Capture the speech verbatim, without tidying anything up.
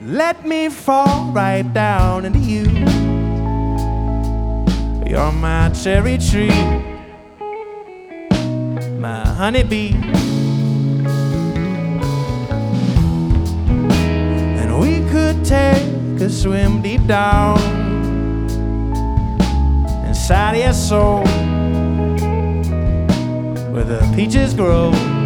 let me fall right down into you. You're my cherry tree, my honeybee, and we could take a swim deep down inside of your soul where the peaches grow.